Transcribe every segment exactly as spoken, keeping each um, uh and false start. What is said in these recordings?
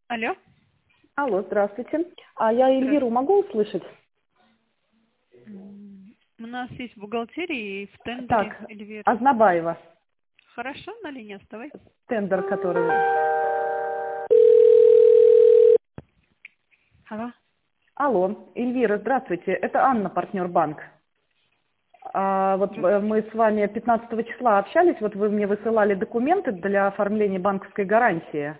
Алло. Алло, здравствуйте. А я Эльвиру Здравствуйте. могу услышать? М, У нас есть в бухгалтерии и в тендере Так, Эльвира. Азнабаева, Хорошо, на линии оставайтесь. тендер, который... Алло. Алло, Эльвира, здравствуйте. Это Анна, партнер банк. А, вот э, Здравствуйте. мы с вами пятнадцатого числа общались, вот вы мне высылали документы для оформления банковской гарантии.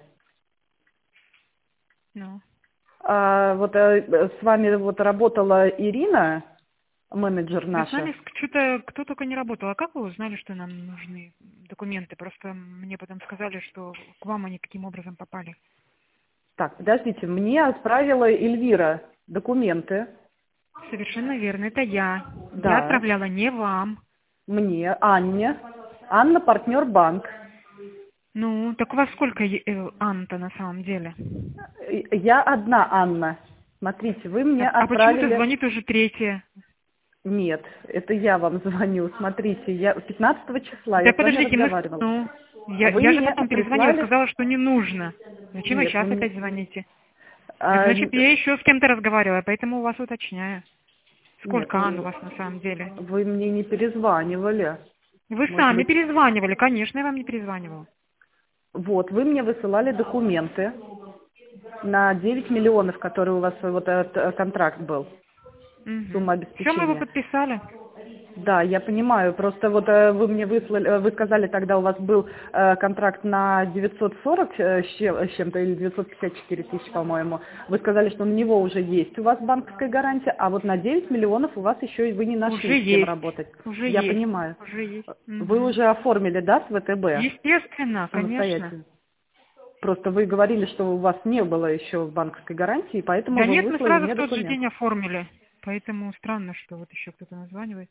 Ну. А, вот э, с вами вот работала Ирина, менеджер Да с наша. нами что-то кто только не работал. А как вы узнали, что нам нужны документы? Просто мне потом сказали, что к вам они каким образом попали. Так, подождите, мне отправила Эльвира документы. Совершенно верно, это я. Я Да, отправляла не вам. мне, Анне. Анна, партнер банк. Ну, так у вас сколько е- э, Анна-то на самом деле? Я одна Анна. Смотрите, вы мне Так, а почему-то отправили... звонит уже третья. Нет, это я вам звоню. Смотрите, я пятнадцатого числа я Да с вами подождите, мы... разговаривала. Ну, я, Вы я же мне потом перезвонила, прислали... сказала, что не нужно. Зачем вы Нет, вы сейчас мне... опять звоните? Так а, значит, я еще с кем-то разговаривала, поэтому у вас уточняю. нет, Сколько Ан у вы, вас на самом деле? вы мне не перезванивали. Вы Может сами быть... перезванивали, конечно, я вам не перезванивала. Вот, вы мне высылали документы на девять миллионов, которые у вас вот этот э, контракт был, Угу. сумма Все, мы его обеспечения. подписали. Да, я понимаю. Просто вот э, вы мне выслали, э, вы сказали тогда у вас был э, контракт на девятьсот сорок э, с чем- с чем-то или девятьсот пятьдесят четыре тысячи, по-моему. Вы сказали, что на него уже есть у вас банковская гарантия, а вот на девять миллионов у вас еще и вы не Уже нашли с кем есть. работать. Уже Я есть. понимаю. Уже есть. Вы Угу. уже оформили, да, с ВТБ Естественно, конечно. самостоятельно? Просто вы говорили, что у вас не было еще банковской гарантии, поэтому Да вы нет, мы выслали сразу в мне тот же документ. день оформили. Поэтому странно, что вот еще кто-то названивает.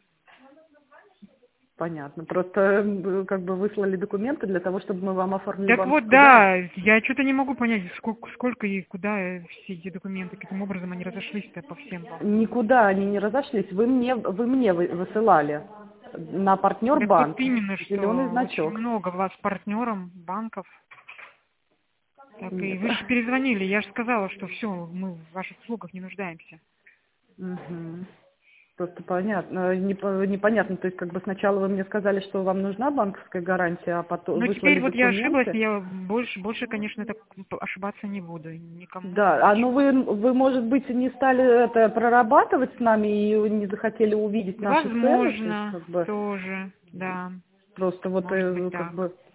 Понятно. Просто э, как бы выслали документы для того, чтобы мы вам оформили Так вот, банковскую гарантию. да, я что-то не могу понять, сколько, сколько и куда э, все эти документы, каким образом они разошлись-то по всем. Никуда они не разошлись. Вы мне, вы мне вы- высылали на партнер Так вот банк именно, зеленый что очень значок. много вас партнером банков. Так и Нет. вы же перезвонили, я же сказала, что все, мы в ваших услугах не нуждаемся. Мгм. Просто понятно, непо- непонятно. То есть как бы сначала вы мне сказали, что вам нужна банковская гарантия, а потом Но теперь выслали вот я ошиблась, документы. я больше, больше, конечно, так ошибаться не буду. Никому и Да, а ну ничему. вы, вы, может быть, не стали это прорабатывать с нами и не захотели увидеть наши цены, то есть Возможно, как бы тоже, да, просто вот может быть э, как так. бы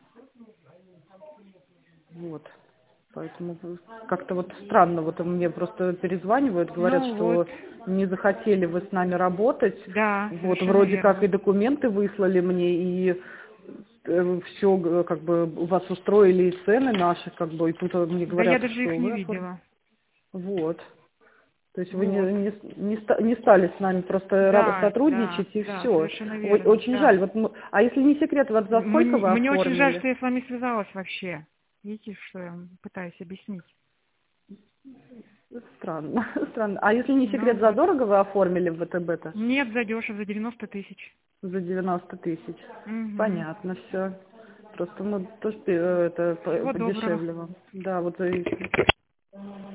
вот. Поэтому как-то вот странно, вот мне просто перезванивают, говорят, Ну вот, что не захотели вы с нами работать, да, вот совершенно вроде как и верно. документы выслали мне, и все как бы вас устроили и цены наши, как бы, и тут мне Да я говорят, даже их что не вы оформ- видела. вот. То есть вы не, Вот. не, не, ста- не стали с нами просто ра- Да, да, сотрудничать и да, все. совершенно верно, Очень да. жаль. Вот, мы- а если не секрет, вот за сколько Мне, вы мне очень жаль, оформили? что я с вами связалась вообще. Видите, что я пытаюсь объяснить. Странно, странно. А если не Ну секрет, вот. задорого вы оформили в ВТБ-то? Нет, задешево, за девяносто тысяч. За девяносто тысяч. Угу. Понятно, все. Просто мы тоже э, это по- Всего доброго. подешевле вам. Да, вот и